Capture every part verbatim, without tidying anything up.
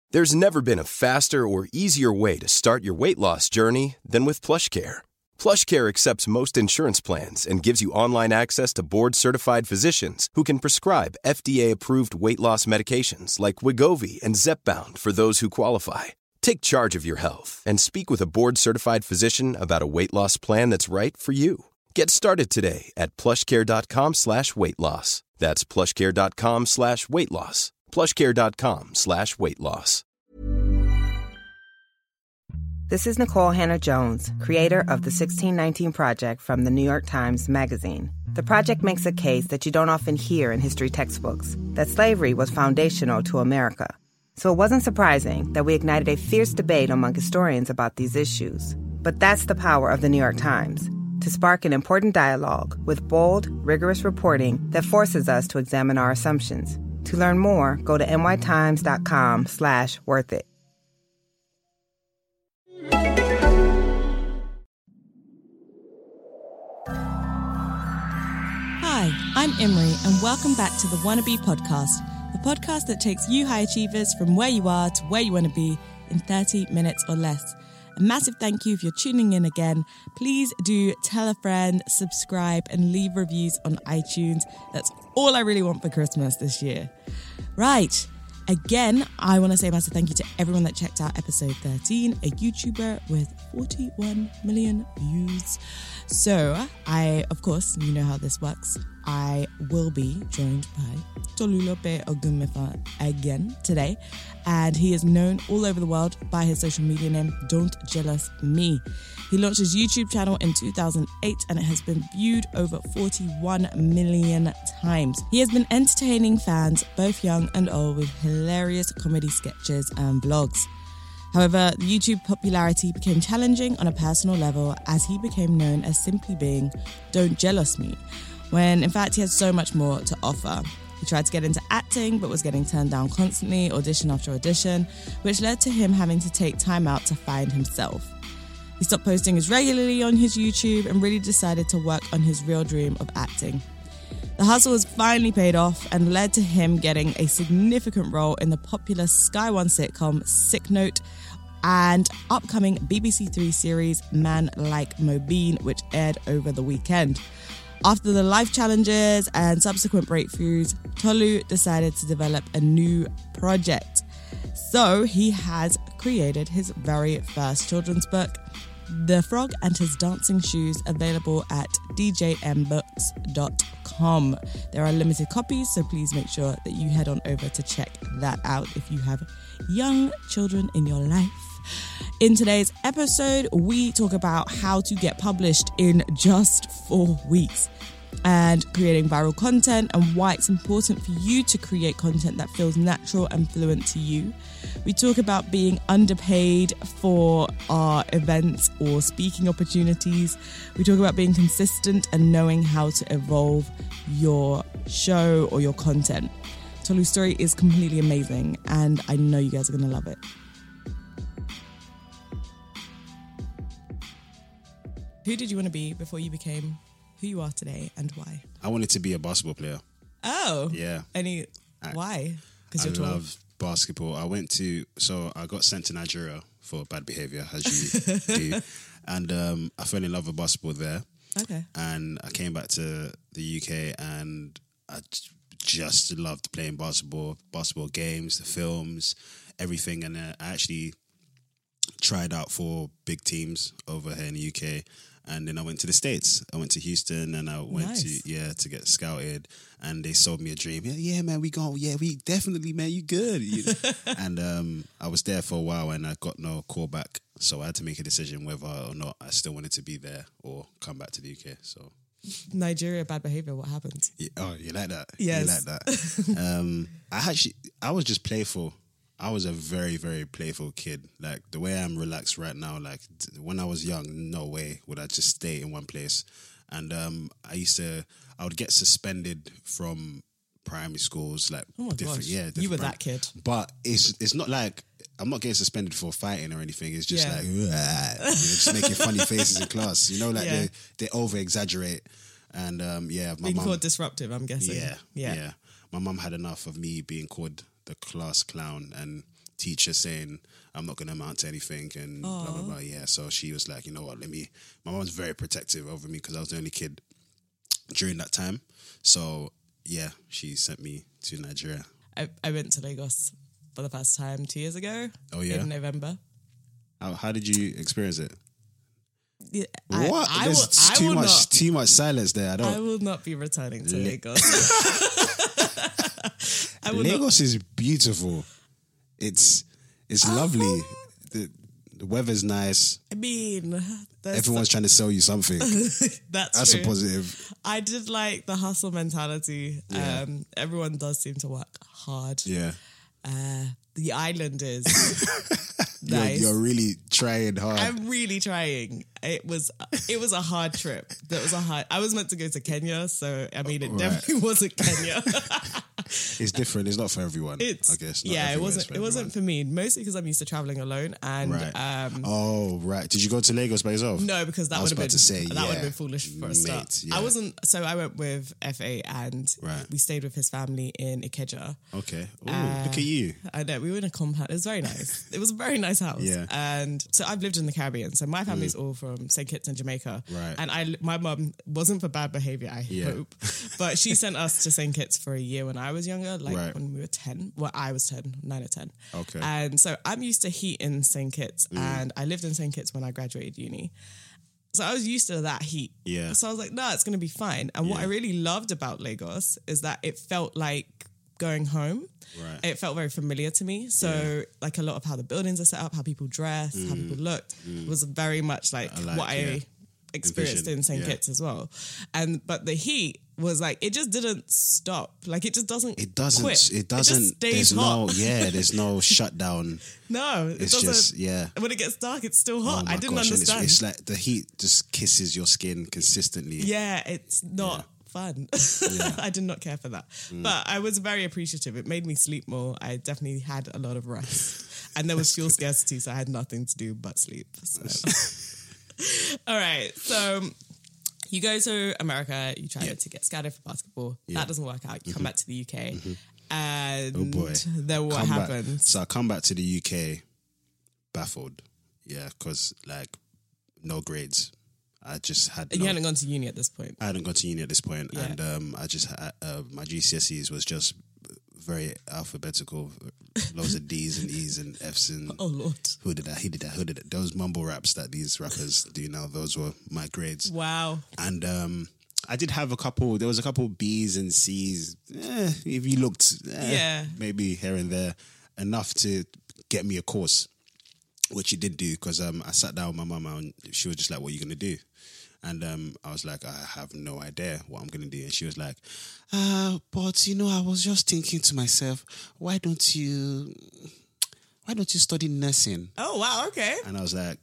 There's never been a faster or easier way to start your weight loss journey than with PlushCare. PlushCare accepts most insurance plans and gives you online access to board-certified physicians who can prescribe F D A-approved weight loss medications like Wegovy and Zepbound for those who qualify. Take charge of your health and speak with a board-certified physician about a weight loss plan that's right for you. Get started today at plushcare.com slash weight loss. That's plushcare.com slash weight loss. plushcare.com slash weight loss. This is Nicole Hannah-Jones, creator of the sixteen nineteen Project from the New York Times Magazine. The project makes a case that you don't often hear in history textbooks, that slavery was foundational to America. So it wasn't surprising that we ignited a fierce debate among historians about these issues. But that's the power of the New York Times, to spark an important dialogue with bold, rigorous reporting that forces us to examine our assumptions. To learn more, go to nytimes.com slash worth it. Hi, I'm Imri, and welcome back to the Wannabe Podcast, the podcast that takes you high achievers from where you are to where you want to be in thirty minutes or less. A massive thank you if you're tuning in again. Please do tell a friend, subscribe, and leave reviews on iTunes. That's all I really want for Christmas this year. Right. Again, I want to say a massive thank you to everyone that checked out episode thirteen, a YouTuber with forty-one million views. So, I, of course, you know how this works. I will be joined by Tolulope Ogunmefa again today, and he is known all over the world by his social media name, Don't Jealous Me. He launched his YouTube channel in two thousand eight, and it has been viewed over forty-one million times. He has been entertaining fans, both young and old, with hilarious comedy sketches and vlogs. However, the YouTube popularity became challenging on a personal level as he became known as simply being Don't Jealous Me, when in fact he had so much more to offer. He tried to get into acting but was getting turned down constantly, audition after audition, which led to him having to take time out to find himself. He stopped posting as regularly on his YouTube and really decided to work on his real dream of acting. The hustle has finally paid off and led to him getting a significant role in the popular Sky One sitcom Sick Note and upcoming B B C Three series Man Like Mobeen, which aired over the weekend. After the life challenges and subsequent breakthroughs, Tolu decided to develop a new project. So he has created his very first children's book, The Frog and His Dancing Shoes, available at d j m books dot com. There are limited copies, so please make sure that you head on over to check that out if you have young children in your life. In today's episode, we talk about how to get published in just four weeks and creating viral content and why it's important for you to create content that feels natural and fluent to you. We talk about being underpaid for our events or speaking opportunities. We talk about being consistent and knowing how to evolve your show or your content. Tolu's story is completely amazing, and I know you guys are going to love it. Who did you want to be before you became who you are today, and why? I wanted to be a basketball player. Oh. Yeah. Any, I, why? Because you're I tall. love basketball. I went to, so I got sent to Nigeria for bad behaviour, as you do. And um, I fell in love with basketball there. Okay. And I came back to the U K and I just loved playing basketball, basketball games, the films, everything. And uh, I actually tried out for big teams over here in the U K. And then I went to the States. I went to Houston and I went nice. to, yeah, to get scouted. And they sold me a dream. Yeah, yeah man, we go, yeah, we definitely, man, you good. You know? And um, I was there for a while and I got no call back. So I had to make a decision whether or not I still wanted to be there or come back to the U K. So Nigeria, bad behaviour, what happened? Yeah, oh, you like that? Yes. You like that? um, I actually, I was just playful. I was a very, very playful kid. Like, the way I'm relaxed right now, like, when I was young, no way would I just stay in one place. And um, I used to, I would get suspended from primary schools, like, oh my different, gosh. yeah. Different You were prim- that kid. But it's it's not like, I'm not getting suspended for fighting or anything. It's just Yeah. like, you know, just making funny faces in class. You know, like, Yeah. they, they over-exaggerate. And, um, yeah, my Being mum... called disruptive, I'm guessing. Yeah, Yeah. yeah. My mum had enough of me being called the class clown and teacher saying I'm not going to amount to anything and Aww. blah, blah, blah. Yeah, so she was like, you know what, let me... My mom was very protective over me because I was the only kid during that time. So, yeah, she sent me to Nigeria. I, I went to Lagos for the first time two years ago. Oh, yeah? In November. How, how did you experience it? Yeah, What? I, I There's will, I too will much not, too much silence there. I don't... I will not be returning to Le- Lagos. I will Lagos not. is beautiful. It's it's lovely. The, the weather's nice. I mean, there's Everyone's trying to sell you something. that's That's true. a positive. I did like the hustle mentality. Yeah. Um, everyone does seem to work hard. Yeah. Uh, the island is You're, nice. you're really trying hard. I'm really trying. It was it was a hard trip. That was a hard. I was meant to go to Kenya, so I mean, it Right. definitely wasn't Kenya. It's different. It's not for everyone. It's I guess. Not yeah, it everywhere wasn't. is for It wasn't everyone. for me. Mostly because I'm used to traveling alone, and Right. um, Oh, right. Did you go to Lagos by yourself? no, because that I would was have about been to say, that yeah, would have been foolish for a mate, start. yeah. I wasn't. So I went with F A, and Right. we stayed with his family in Ikeja. Okay. Ooh, Uh, look at you. I know, we were in a compound. It was very nice. It was a very nice house. Yeah. And so I've lived in the Caribbean. So my family's all from Saint Kitts in Jamaica. Right. And I, my mum wasn't for bad behavior, I Yeah. hope. But she sent us to Saint Kitts for a year when I was younger, like Right. when we were ten. Well, I was ten, nine or ten. Okay. And so I'm used to heat in Saint Kitts. Mm. And I lived in Saint Kitts when I graduated uni. So I was used to that heat. Yeah. So I was like, no, it's going to be fine. And what Yeah. I really loved about Lagos is that it felt like going home. Right. It felt very familiar to me. So like a lot of how the buildings are set up, how people dress, how people looked was very much like, I like, what yeah. I experienced Envision, in Saint yeah. Kitts as well. And but the heat was like, it just didn't stop. Like it just doesn't It doesn't. quit. It doesn't. It just stays there's hot. no. Yeah. There's no shutdown. No, it It's doesn't. just yeah. When it gets dark, it's still hot. Oh my I didn't gosh, and understand. It's, it's like the heat just kisses your skin consistently. Yeah, it's not fun. I did not care for that. Mm. But I was very appreciative. It made me sleep more. I definitely had a lot of rest. And there was fuel scarcity, so I had nothing to do but sleep. So. All right. So you go to America, you try Yeah. to get scouted for basketball. Yeah. That doesn't work out. You come back to the U K. And Oh boy. then what Come back- happens? So I come back to the U K baffled. Yeah, because like no grades. I just had. You no- hadn't gone to uni at this point. I hadn't gone to uni at this point, Yeah. and um, I just had, uh, my G C S Es was just very alphabetical, loads of D's and E's and F's and Oh, Lord. who did that, he did that, who did that. Those mumble raps that these rappers do now, those were my grades. Wow. And um, I did have a couple, there was a couple B's and C's, eh, if you looked, eh, Yeah. maybe here and there, enough to get me a course, which it did do, because um, I sat down with my mum and she was just like, what are you going to do? And um, I was like, I have no idea what I'm going to do. And she was like, uh, but, you know, I was just thinking to myself, why don't you, why don't you study nursing? Oh, wow. Okay. And I was like,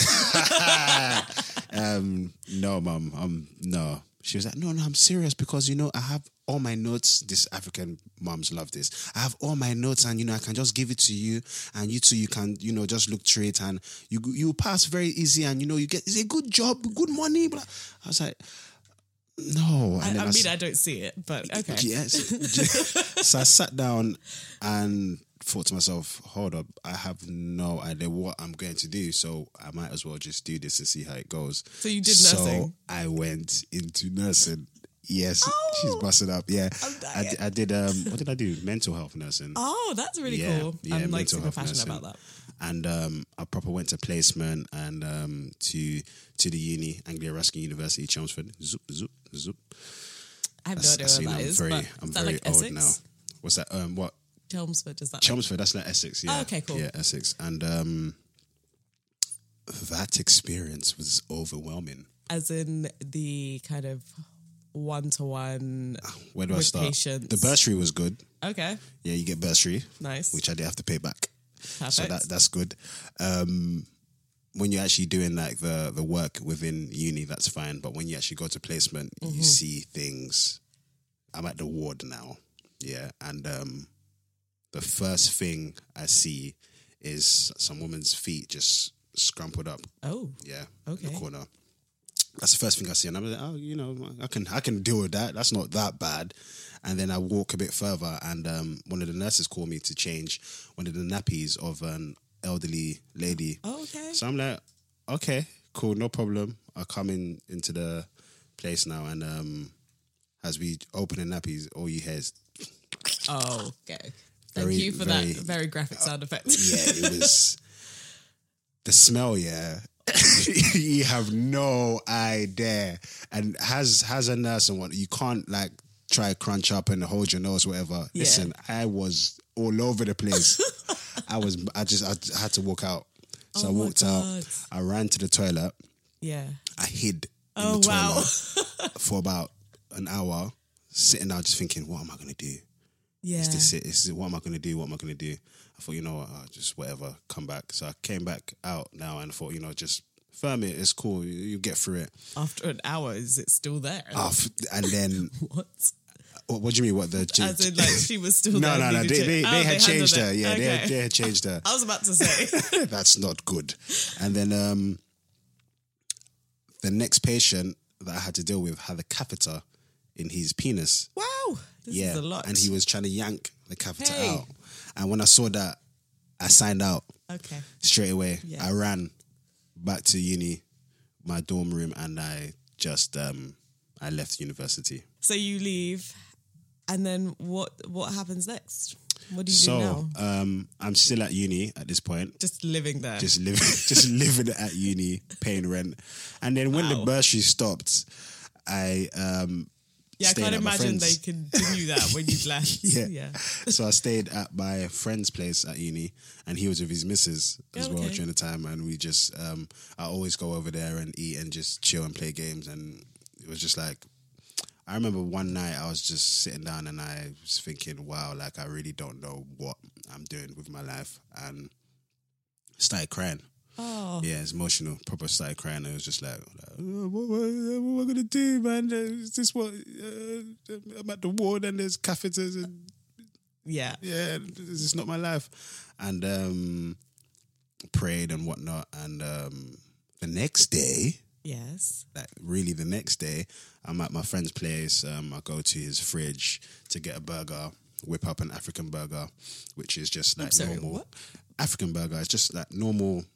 um, no, mum, um, no. She was like, no, no, I'm serious because, you know, I have all my notes. This African mums love this. I have all my notes and, you know, I can just give it to you and you two, you can, you know, just look through it and you you pass very easy and, you know, you get, it's a good job, good money. Blah. I was like, no. I, And then I mean, s- I don't see it, but okay. Yes. So I sat down and thought to myself, hold up, I have no idea what I'm going to do, so I might as well just do this and see how it goes. So you did So nursing? I went into nursing. Yes, Oh, she's busted up. Yeah, I'm I, dying. d- I did. Um, what did I do? Mental health nursing. Oh, that's really yeah, cool. yeah, I'm like mental super health passionate nursing. about that. And um, I proper went to placement and um, to to the uni, Anglia Ruskin University, Chelmsford. Zoop, zoop, zoop. I have no That's- idea that's, where you know, that I'm is. very, but I'm is that very like old Essex? now. What's that? Um, what? Chelmsford, is that like, Chelmsford, that's like Essex, yeah. Oh, okay, cool. Yeah, Essex. And um, that experience was overwhelming. as in the kind of one-to-one Where do I with start? patients? The bursary was good. Okay, Yeah, you get bursary, nice. which I did have to pay back. Perfect. So that that's good. Um, when you're actually doing like the, the work within uni, that's fine. But when you actually go to placement, Mm-hmm. you see things. I'm at the ward now. Yeah. And um, the first thing I see is some woman's feet just scrumpled up. Oh, Yeah. Okay. In the corner. That's the first thing I see, and I'm like, oh, you know, I can I can deal with that. That's not that bad. And then I walk a bit further, and um, one of the nurses called me to change one of the nappies of an elderly lady. Oh, okay. So I'm like, okay, cool, no problem. I come in into the place now, and um, as we open the nappies, all you hear is... Oh, okay. Thank Very, you for very- that very graphic sound effect. Yeah, it was... The smell, yeah... you have no idea, and has has a nurse and what you can't like try crunch up and hold your nose, whatever. Yeah. Listen, I was all over the place. I was, I just, I had to walk out. So Oh I my walked out. God. I ran to the toilet. Yeah. I hid in Oh, the wow. toilet for about an hour, sitting there just thinking, what am I gonna do? Yeah. Is this it? Is it? What am I gonna do? What am I gonna do? I thought, you know what, uh, just whatever, come back. So I came back out now and thought, you know, just firm it. It's cool. You, you get through it. After an hour, is it still there? Uh, f- and then, What? what, what do you mean? What the? As in, like, she was still no, there. no, no. needed They, to- they, Oh, they had changed her. handled it. Yeah, they, had, Okay. they had changed her. I was about to say. That's not good. And then um, the next patient that I had to deal with had a catheter in his penis. Wow. This yeah, is a lot. and he was trying to yank the catheter Hey. out. And when I saw that, I signed out Okay. straight away. Yeah. I ran back to uni, my dorm room, and I just um, I left university. So you leave, and then what? What happens next? What do you do So now? um, I'm still at uni at this point. Just living there. Just living, just living at uni, paying rent, and then when Wow. the bursary stopped, I um, yeah, I stayed can't at my imagine they friend's. continue that when you've left. Yeah. Yeah. So I stayed at my friend's place at uni, and he was with his missus as Oh, well okay. during the time. And we just, um, I always go over there and eat and just chill and play games. And it was just like, I remember one night I was just sitting down and I was thinking, wow, like I really don't know what I'm doing with my life, and started crying. Oh. Yeah, it's emotional. Proper started crying. It was just like, like oh, what, what, what am I gonna do, man? Is this what? Uh, I'm at the ward and there's catheters and Yeah. yeah, this is not my life. And um, prayed and whatnot. And um, the next day, Yes. like really the next day, I'm at my friend's place. Um, I go to his fridge to get a burger, whip up an African burger, which is just like sorry, normal. what? African burger is just like normal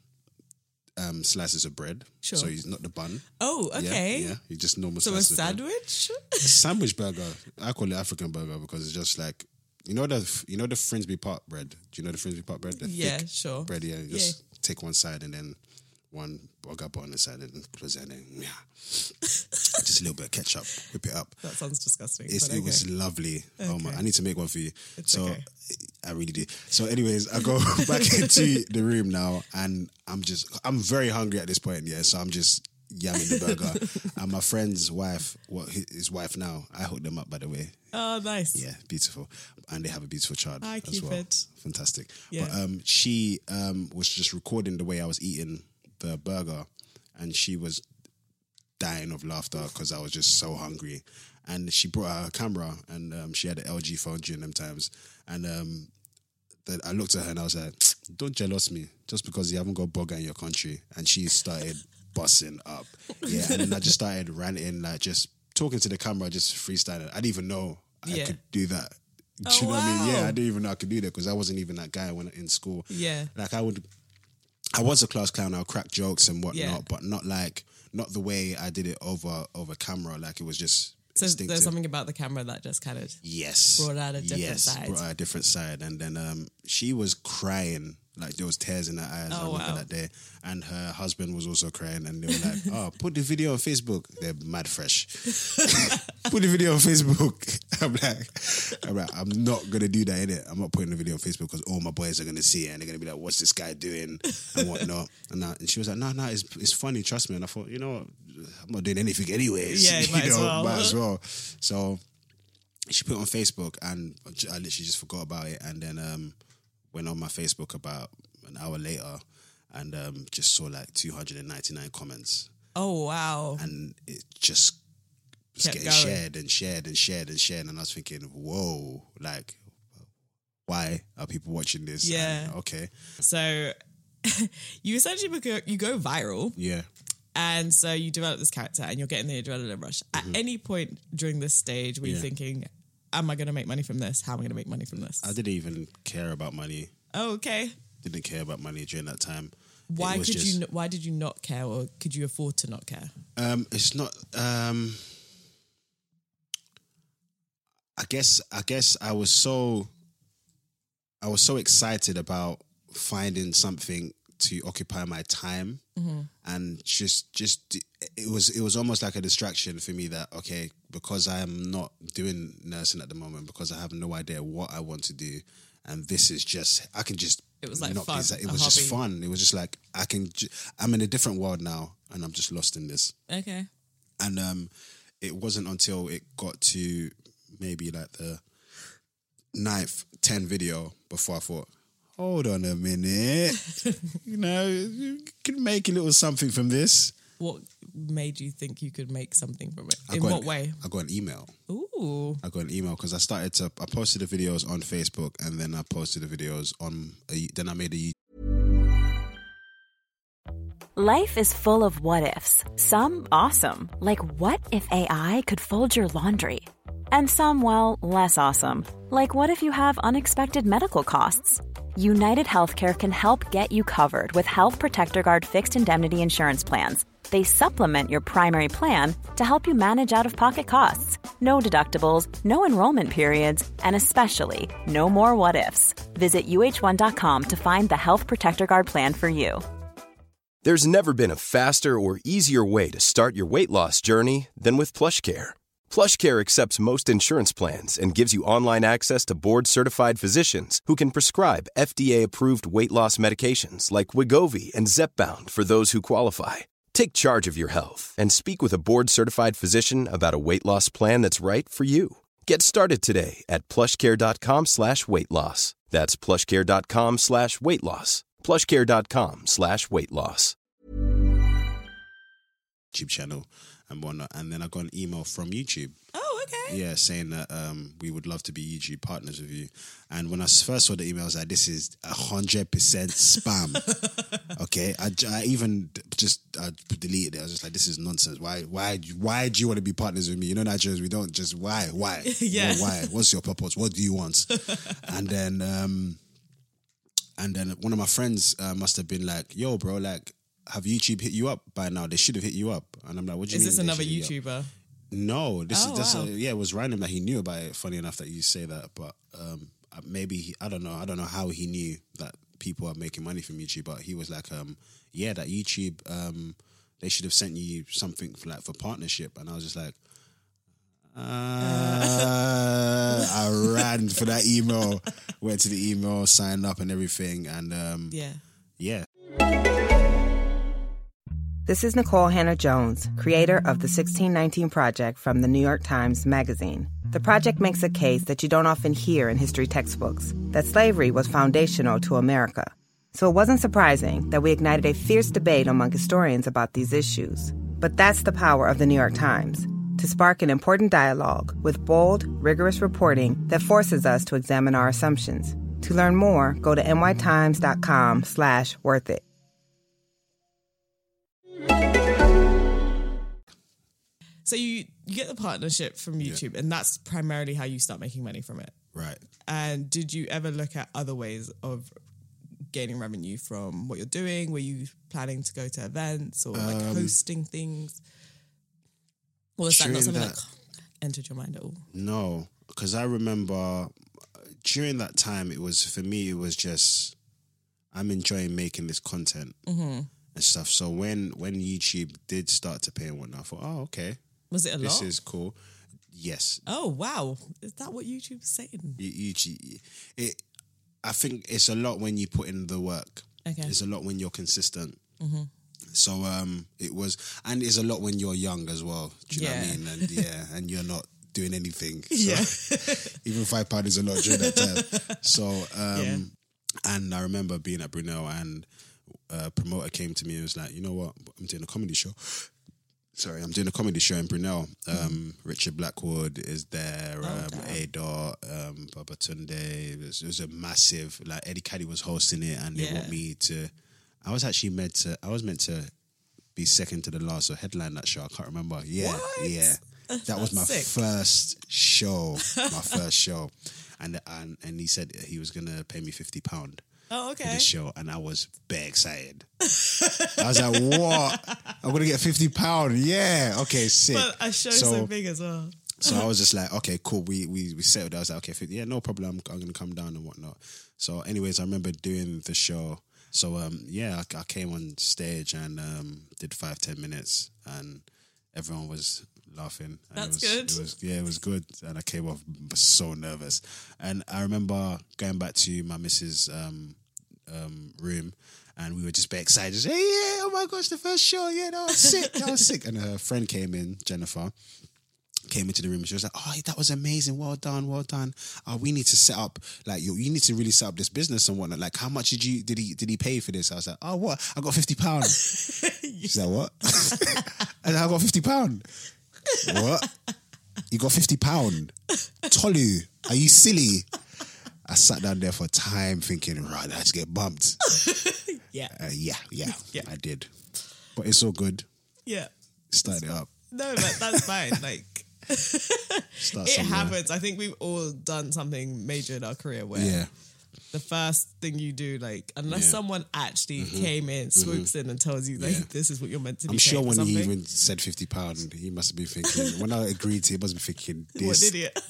um, slices of bread. Sure. So he's not the bun. Oh, Yeah, okay. Yeah, you just normal So a slices of bread. sandwich? Sandwich burger. I call it African burger because it's just like, you know the you know the Frinsby Park bread. Do you know the Frinsby Park bread? The Yeah, thick sure. bread. Yeah, you just take one side and then one burger bun on the side and put it in. Yeah, just a little bit of ketchup. Whip it up. That sounds disgusting. It's, but it okay. was lovely. Oh my! Okay. I need to make one for you. It's so okay. I really do. So, anyways, I go back into the room now, and I'm just I'm very hungry at this point. Yeah, so I'm just yamming the burger, and my friend's wife, what his wife now, I hooked them up by the way. Oh, nice. Yeah, beautiful, and they have a beautiful child Hi, as well. Cupid. Fantastic. Yeah. But um, she um was just recording the way I was eating the burger, and she was dying of laughter because I was just so hungry. And she brought out her camera, and um, she had an L G phone during them times. And um, the, I looked at her and I was like, "Don't jealous me just because you haven't got burger in your country." And she started busting up, yeah. And then I just started ranting, like just talking to the camera, just freestyling. I didn't even know I Yeah. could do that. Do Oh, you know what I mean? Yeah, wow. I didn't even know I could do that because I wasn't even that guy when in school. Yeah. Like I would, I was a class clown. I would crack jokes and whatnot, Yeah. but not like not the way I did it over over camera. Like it was just So instinctive. there's something about the camera that just kind of Yes, brought out a different yes, side. brought out a different side. And then um, she was crying, like there was tears in her eyes. I Oh, remember wow. that day. And her husband was also crying, and they were like, "Oh, put the video on Facebook." They're mad fresh. Put the video on Facebook. I'm like, I'm like, I'm not gonna do that, innit? I'm not putting the video on Facebook because all my boys are gonna see it and they're gonna be like, "What's this guy doing?" and whatnot. And, I, and she was like, "No, no, it's it's funny. Trust me." And I thought, you know what? I'm not doing anything anyways. Yeah, you might as know, well. might as well. So she put it on Facebook, and I literally just forgot about it. And then um, went on my Facebook about an hour later, and um, just saw like two hundred ninety-nine comments, oh wow. and it just was Kept getting going. shared and shared and shared and shared. And I was thinking, whoa, like, why are people watching this? Yeah. And, okay. So you essentially go, you go viral, Yeah. And so you develop this character and you're getting the adrenaline rush. At mm-hmm. any point during this stage, were you yeah. thinking, am I going to make money from this? How am I going to make money from this? I didn't even care about money. Oh, okay. Didn't care about money during that time. Why could just, you? Why did you not care, or could you afford to not care? Um, it's not. Um, I guess. I guess I was so. I was so excited about finding something to occupy my time, mm-hmm. and just, just it was. It was almost like a distraction for me. That okay, because I am not doing nursing at the moment, because I have no idea what I want to do, and this is just. I can just. It was like fun. It was just fun. It was just like, I can, ju- I'm in a different world now and I'm just lost in this. Okay. And um, it wasn't until it got to maybe like the ninth, tenth video before I thought, hold on a minute. you know, you can make a little something from this. What made you think you could make something from it? I In what an, way? I got an email. Ooh. I got an email because I started to, I posted the videos on Facebook and then I posted the videos on, a, then I made a YouTube. Life is full of what ifs. Some awesome, like what if A I could fold your laundry? And some, well, less awesome, like what if you have unexpected medical costs? United Healthcare can help get you covered with Health Protector Guard fixed indemnity insurance plans. They supplement your primary plan to help you manage out-of-pocket costs. No deductibles, no enrollment periods, and especially no more what-ifs. Visit U H one dot com to find the Health Protector Guard plan for you. There's never been a faster or easier way to start your weight loss journey than with PlushCare. PlushCare accepts most insurance plans and gives you online access to board-certified physicians who can prescribe F D A-approved weight loss medications like Wegovy and Zepbound for those who qualify. Take charge of your health and speak with a board-certified physician about a weight loss plan that's right for you. Get started today at plushcare.com slash weight loss. That's plushcare.com slash weight loss. plushcare.com slash weight loss. YouTube channel and whatnot. And then I got an email from YouTube. Oh, okay. Yeah, saying that um, we would love to be YouTube partners with you. And when I first saw the email, I was like, this is one hundred percent spam. Okay? I, I even just I deleted it. I was just like, this is nonsense. Why Why? Why do you want to be partners with me? You know, Nigerians, we don't just, why? Why? Yeah. Well, why? What's your purpose? What do you want? And then... Um, And then one of my friends uh, must have been like, yo, bro, like, have YouTube hit you up by now? They should have hit you up. And I'm like, what do you Is mean? Is this another YouTuber? No. This oh, is this wow. uh, yeah, it was random that he knew about it. Funny enough that you say that. But um, maybe, he, I don't know. I don't know how he knew that people are making money from YouTube. But he was like, um, yeah, that YouTube, um, they should have sent you something for, like for partnership. And I was just like, Uh, I ran for that email, went to the email, signed up and everything, and um, yeah, yeah. This is Nicole Hannah-Jones, creator of the sixteen nineteen Project from the New York Times Magazine. The project makes a case that you don't often hear in history textbooks, that slavery was foundational to America. So it wasn't surprising that we ignited a fierce debate among historians about these issues. But that's the power of the New York Times, to spark an important dialogue with bold, rigorous reporting that forces us to examine our assumptions. To learn more, go to nytimes.com slash worth it. So you, you get the partnership from YouTube, yeah. and that's primarily how you start making money from it. Right. And did you ever look at other ways of gaining revenue from what you're doing? Were you planning to go to events or like um, hosting things? Or was that not something that, that entered your mind at all? No, because I remember during that time, it was, for me, it was just, I'm enjoying making this content mm-hmm. and stuff. So when, when YouTube did start to pay and whatnot, I thought, oh, okay. Was it a this lot? This is cool. Yes. Oh, wow. Is that what YouTube's saying? YouTube, it, I think it's a lot when you put in the work. Okay. It's a lot when you're consistent. Mm-hmm. So um, it was, and it's a lot when you're young as well. Do you yeah. know what I mean? And yeah, and you're not doing anything. So yeah. even five pounds is a lot during that time. So um, yeah. and I remember being at Brunel, and a promoter came to me and was like, you know what? I'm doing a comedy show. Sorry, I'm doing a comedy show in Brunel. Um, mm. Richard Blackwood is there. Oh, um, Ador, um, Baba Tunde. It was, it was a massive. Like Eddie Caddy was hosting it, and they yeah. want me to. I was actually meant to. I was meant to be second to the last or headline that show. I can't remember. Yeah, What? yeah. That was my Sick. first show. My first show, and and and he said he was gonna pay me fifty pound. Oh, For okay. this show, and I was bare excited. I was like, "What? I'm gonna get fifty pound? Yeah, okay, sick." But a show so, so big as well. So I was just like, okay, cool. We we we settled. I was like, okay, fifty, yeah, no problem. I'm, I'm gonna come down and whatnot. So, anyways, I remember doing the show. So, um, yeah, I, I came on stage and um, did five ten minutes, and everyone was laughing. And That's it was, good. It was yeah, it was good, and I came off so nervous. And I remember going back to my missus' um, um, room, and we were just very excited. Just, hey, yeah, oh my gosh, the first show, yeah, that was sick, that was sick. And her friend came in, Jennifer, came into the room. And she was like, "Oh, that was amazing. Well done, well done. Oh, we need to set up like you. You need to really set up this business and whatnot. Like, how much did you did he did he pay for this?" I was like, "Oh, what? I got fifty pounds." She's like, "What?" And I got fifty pound. What? You got fifty pound? Tolu, are you silly? I sat down there for time thinking, right, let's get bumped. Yeah. Uh, yeah, yeah, Yeah. I did. But it's all good. Yeah. Start it up. No, but that's fine. Like, Start it somewhere. happens. I think we've all done something major in our career where Yeah. the first thing you do, like, unless Yeah. someone actually came in, swoops in and tells you, like, Yeah. this is what you're meant to be I'm sure paid for when he something. even said fifty pound, he must have been thinking, when I agreed to it, he must be thinking, What an this idiot.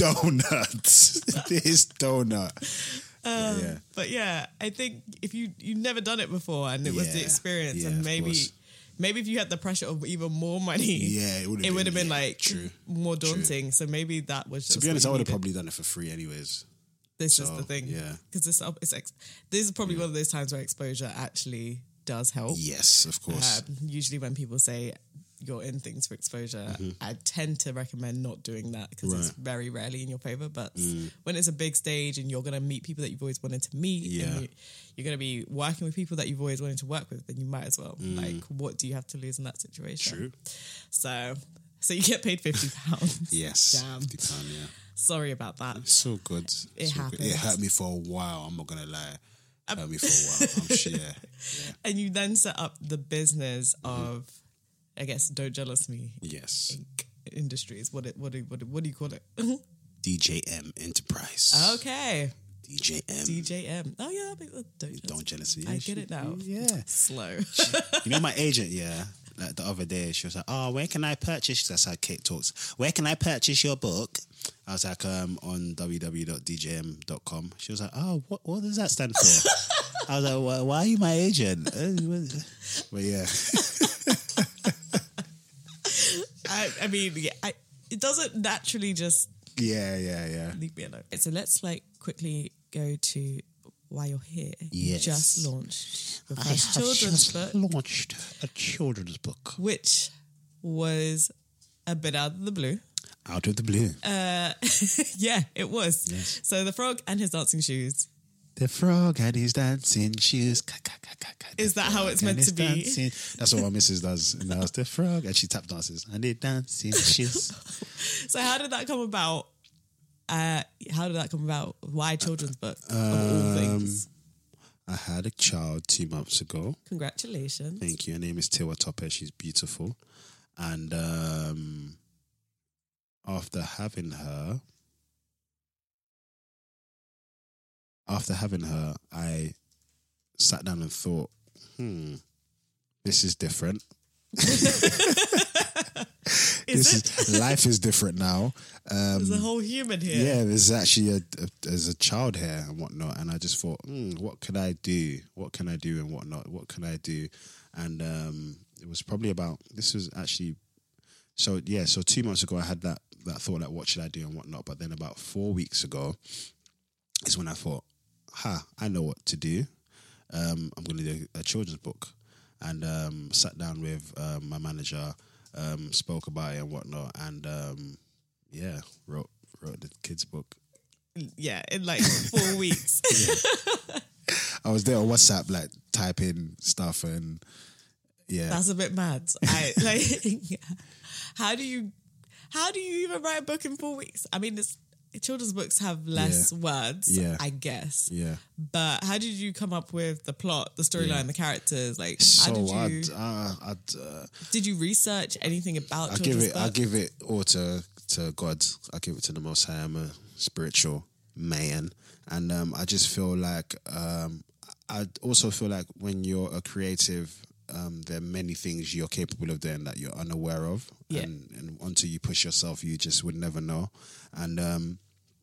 donut. This donut. Um, yeah. But yeah, I think if you you've never done it before and it was the Yeah. experience, Yeah, and of maybe course. maybe if you had the pressure of even more money, Yeah, it would have it been, would have been yeah, like true, more daunting. So maybe that was just To be honest, I what would you have needed. probably done it for free anyways. This is So, the thing, yeah. because this it's ex- this is probably one of those times where exposure actually does help. Yes, of course. Um, usually, when people say you're in things for exposure, I tend to recommend not doing that because it's Mm-hmm. Right. Mm. very rarely in your favor. But when it's a big stage and you're going to meet people that you've always wanted to meet, Yeah. and you, you're going to be working with people that you've always wanted to work with, then you might as well. Like, what do you have to lose in that situation? Mm. True. So, so you get paid fifty pounds. Yes. Damn. fifty pound, yeah. Sorry about that. It's so good. It so good. It happens. hurt me for a while. I'm not gonna lie. It hurt me for a while. I'm sure. Yeah. yeah. And you then set up the business Mm-hmm. of, I guess, Don't Jealous Me Yes. Industries. What it, what do, what do, what do you call it? D J M Enterprise. Okay. D J M. D J M. Oh yeah, that makes, don't jealous. Don't jealous me. I Yeah, get she- it now. Yeah. Slow. You know my agent, yeah. Like the other day, she was like, "Oh, where can I purchase?" That's how Kate talks. Where can I purchase your book? I was like, um, on w w w dot d j m dot com. She was like, "Oh, what what does that stand for?" I was like, "Why, why are you my agent?" But yeah, I, I mean, yeah, I, it doesn't naturally just yeah, yeah, yeah. leave me alone. So let's like quickly go to why you're here. You Yes. just launched the I first have children's just book, launched a children's book which was a bit out of the blue. out of the blue. Uh, yeah, it was. Yes. So the frog and his dancing shoes. The frog and his dancing shoes. Ka, ka, ka, ka, ka. Is The that how frog it's and meant his to be? dancing- That's what my missus does. And I was the frog, and she tap dances and the dancing shoes. So how did that come about? Uh, how did that come about? Why children's book of all Um, things? I had a child two months ago. Congratulations. Thank you. Her name is Tiwa Tope. She's beautiful. And um, after having her, after having her, I sat down and thought, hmm, this is different. Is this it? is life is different now. Um, There's a whole human here. yeah, there's actually a, a there's a child here and whatnot, and I just thought, mm, what could I do? What can I do and whatnot? What can I do? And um, it was probably about this was actually so yeah. So two months ago, I had that that thought like, what should I do and whatnot? But then about four weeks ago is when I thought, ha, I know what to do. Um, I'm going to do a children's book, and um, sat down with um, my manager. Um, spoke about it and whatnot, and um, yeah, wrote wrote the kids' book. Yeah, in like four weeks. I was there on WhatsApp, like typing stuff, and yeah, That's a bit mad. I like. How do you? How do you even write a book in four weeks? I mean, it's children's books have less Yeah. words, Yeah. I guess. Yeah. But how did you come up with the plot, the storyline, Yeah. the characters? Like, So how did you? I'd, uh, I'd, uh, Did you research anything about I give children's it. I books? give it all to to God. I give it to the Most High. I'm a spiritual man, and um, I just feel like um, I also feel like when you're a creative, um, there are many things you're capable of doing that you're unaware of, Yeah. and, and until you push yourself, you just would never know. And um,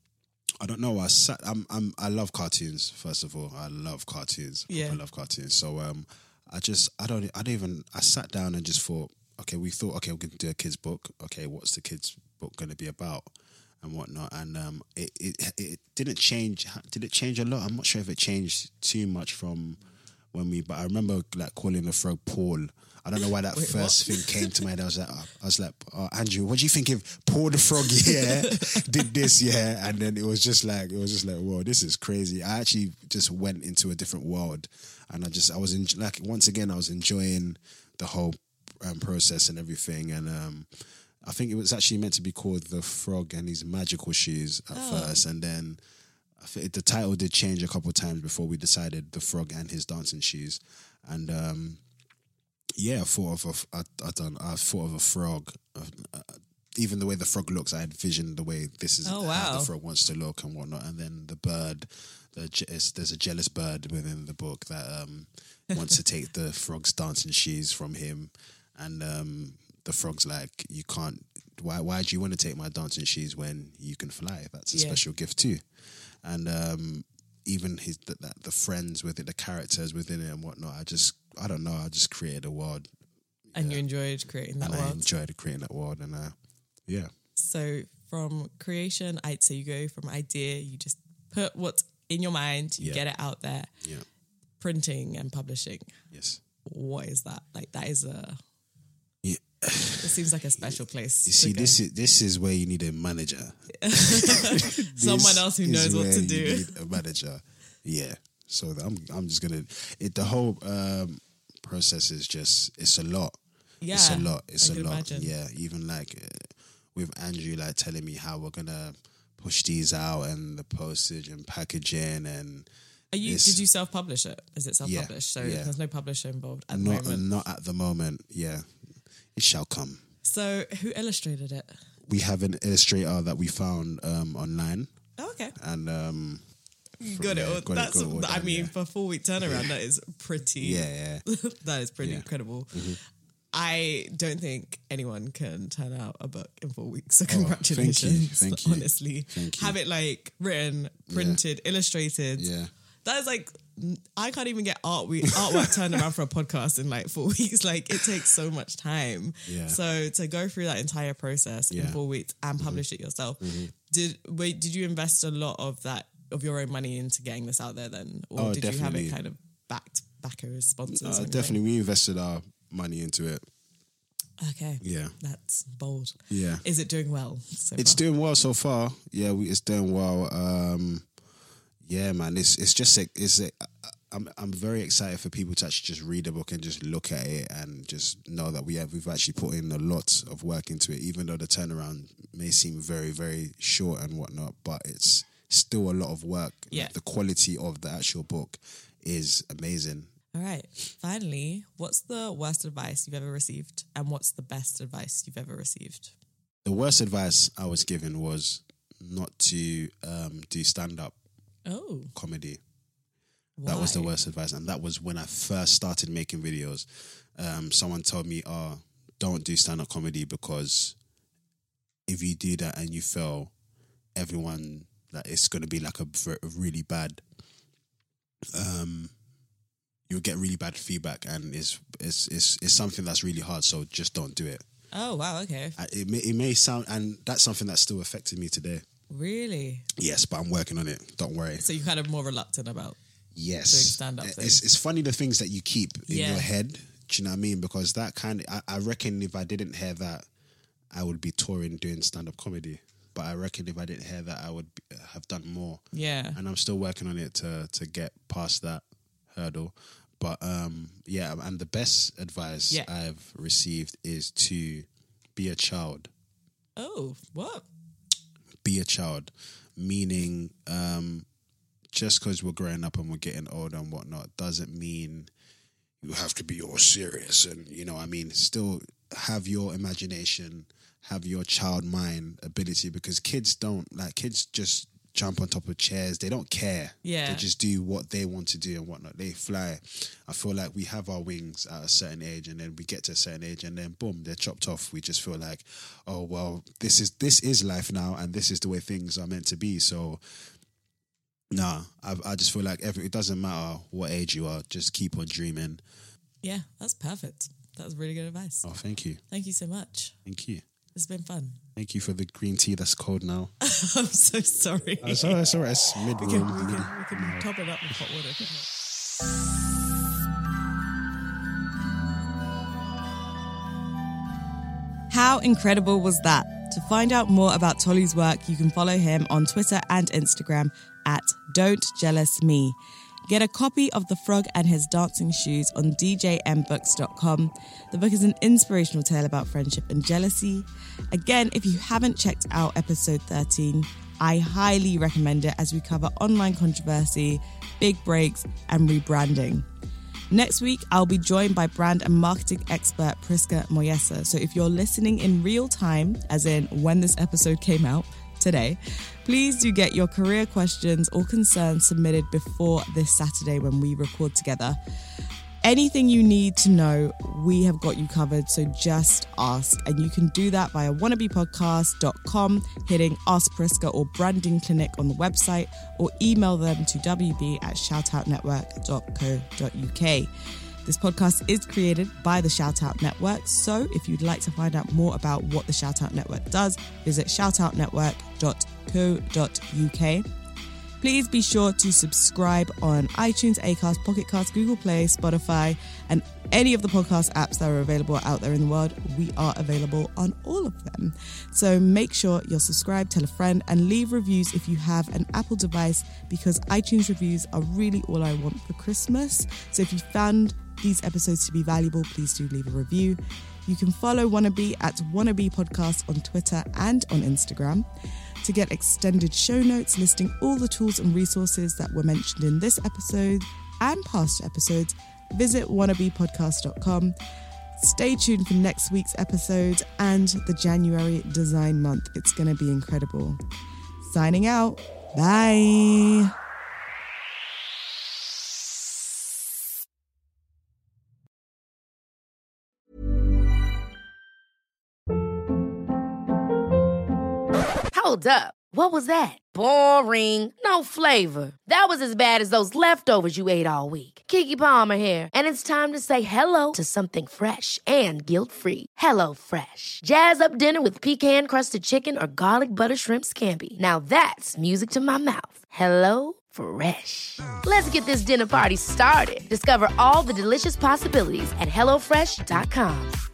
I don't know. I sat. I'm. I'm. I love cartoons. First of all, I love cartoons. Yeah. I love cartoons. So um, I just. I don't. I don't even. I sat down and just thought. Okay, we thought. Okay, we're going to do a kids book. Okay, what's the kids book going to be about, and whatnot. And um, it, it it didn't change. Did it change a lot? I'm not sure if it changed too much from when we. But I remember like calling the frog Paul. I don't know why that Wait, first what? thing came to my head. I was like, I was like, oh, Andrew, what do you think if Paul the Frog, yeah, did this, yeah? And then it was just like, it was just like, whoa, this is crazy. I actually just went into a different world, and I just, I was in, like, once again, I was enjoying the whole um, process and everything, and um, I think it was actually meant to be called The Frog and His Magical Shoes at Oh. first, and then I think the title did change a couple of times before we decided The Frog and His Dancing Shoes, and um. Yeah, I thought of a, I, I done. I thought of a frog. Uh, uh, even the way the frog looks, I envisioned the way this is Oh, how wow. the frog wants to look and whatnot. And then the bird, the je- is, there's a jealous bird within the book that um, wants to take the frog's dancing shoes from him, and um, the frog's like, "You can't. Why? Why do you want to take my dancing shoes when you can fly? That's a Yeah. special gift too." And um, even his the, the, the friends with it, the characters within it and whatnot. I just. I don't know. I just created a world, And you enjoyed creating that and I world. enjoyed creating that world. And uh, yeah, So from creation, I'd say you go from idea, you just put what's in your mind, you Yeah. get it out there. yeah, Printing and publishing. yes. What is that? Like that is a. Yeah. It seems like a special place. You to see, go. this is this is where you need a manager. Someone This else who is knows what where to you do. need a manager. Yeah. So I'm I'm just gonna. It the whole um, process is just it's a lot. Yeah, It's a lot. It's I a can lot. imagine. Yeah. Even like uh, with Andrew like telling me how we're gonna push these out and the postage and packaging and. Are you? This- Did you self-publish it? Is it self-published? so yeah. there's no publisher involved at Not the moment. not at the moment. Yeah, it shall come. So who illustrated it? We have an illustrator that we found um, online, Oh, okay. and um, You got yeah, it all. got it- That's. got it all I done, mean, yeah. for four week turnaround, that is pretty. yeah, yeah, that is pretty Yeah. incredible. Mm-hmm. I don't think anyone can turn out a book in four weeks. So Oh, thank you, congratulations. thank you, Honestly, thank you. have it like written, printed, illustrated. yeah. That is like I can't even get art we, artwork turned around for a podcast in like four weeks. Like it takes so much time. Yeah. So to go through that entire process in Yeah. four weeks and publish it yourself, did wait? Did you invest a lot of that of your own money into getting this out there then, or Oh, did you have definitely. it kind of backed backers, sponsors? Uh, or anything? definitely, we invested our money into it. Okay. Yeah, That's bold. yeah. Is it doing well so It's far? doing well so far. Yeah, we, it's doing well. Um, yeah, man. It's it's just like it's. A, I'm I'm very excited for people to actually just read the book and just look at it and just know that we have we've actually put in a lot of work into it. Even though the turnaround may seem very very short and whatnot, but it's still a lot of work. Yeah. The quality of the actual book is amazing. All right. Finally, what's the worst advice you've ever received, and what's the best advice you've ever received? The worst advice I was given was not to um, do stand up Oh, comedy. why? That was the worst advice. And that was when I first started making videos. Um, someone told me, oh, don't do stand-up comedy because if you do that and you fail, everyone, like, it's going to be like a, ver- a really bad, um, you'll get really bad feedback and it's, it's, it's, it's something that's really hard. So just don't do it. Oh, wow. Okay. I- It may, it may sound, and that's something that's still affected me today. Really? Yes, but I'm working on it. Don't worry. So you're kind of more reluctant about. Yes. doing stand-up It's, things. it's funny the things that you keep in Yeah. your head. Do you know what I mean? Because that kind of, I, I reckon if I didn't hear that, I would be touring doing stand-up comedy. But I reckon if I didn't hear that, I would be, have done more. Yeah. And I'm still working on it to to get past that hurdle. But um, yeah, and the best advice Yeah. I've received is to be a child. Oh, what? be a child, meaning um, just because we're growing up and we're getting older and whatnot doesn't mean you have to be all serious. And, you know, I mean, still have your imagination, have your child mind ability, because kids don't, like, kids just jump on top of chairs. They don't care. Yeah. They just do what they want to do and whatnot. They fly. I feel like we have our wings at a certain age, and then we get to a certain age, and then boom, they're chopped off. We just feel like, oh, well, this is this is life now, and this is the way things are meant to be. So, nah, I, I just feel like every, it doesn't matter what age you are, just keep on dreaming. Yeah, that's perfect. That was really good advice. Oh, thank you. Thank you so much. Thank you. It's been fun. Thank you for the green tea that's cold now. I'm so sorry. Oh, it's all right, it's all right. It's mid We can, we can, we can top it up with hot water. How incredible was that? To find out more about Tolu's work, you can follow him on Twitter and Instagram at Don't Jealous Me. Get a copy of The Frog and His Dancing Shoes on d j m books dot com. The book is an inspirational tale about friendship and jealousy. Again, if you haven't checked out episode thirteen, I highly recommend it as we cover online controversy, big breaks, and rebranding. Next week, I'll be joined by brand and marketing expert Priska Moyesa. So if you're listening in real time, as in when this episode came out, today, please do get your career questions or concerns submitted before this Saturday when we record together. Anything you need to know, we have got you covered, so just ask. And you can do that via wannabe podcast dot com, hitting Ask Priska or Branding Clinic on the website, or email them to w b at shoutout network dot co dot u k. This podcast is created by the Shoutout Network, so if you'd like to find out more about what the Shoutout Network does, visit shoutout network dot co dot u k. Please be sure to subscribe on iTunes, Acast, Pocket Casts, Google Play, Spotify, and any of the podcast apps that are available out there in the world. We are available on all of them. So make sure you're subscribed, tell a friend, and leave reviews if you have an Apple device, because iTunes reviews are really all I want for Christmas. So if you found these episodes to be valuable, please do leave a review. You can follow Wannabe at Wannabe Podcast on Twitter and on Instagram. To get extended show notes listing all the tools and resources that were mentioned in this episode and past episodes, visit wannabe podcast dot com. Stay tuned for next week's episode and the January Design Month. It's going to be incredible. Signing out. Bye. Hold up. What was that? Boring. No flavor. That was as bad as those leftovers you ate all week. Keke Palmer here, and it's time to say hello to something fresh and guilt-free. Hello Fresh. Jazz up dinner with pecan-crusted chicken or garlic butter shrimp scampi. Now that's music to my mouth. Hello Fresh. Let's get this dinner party started. Discover all the delicious possibilities at hello fresh dot com.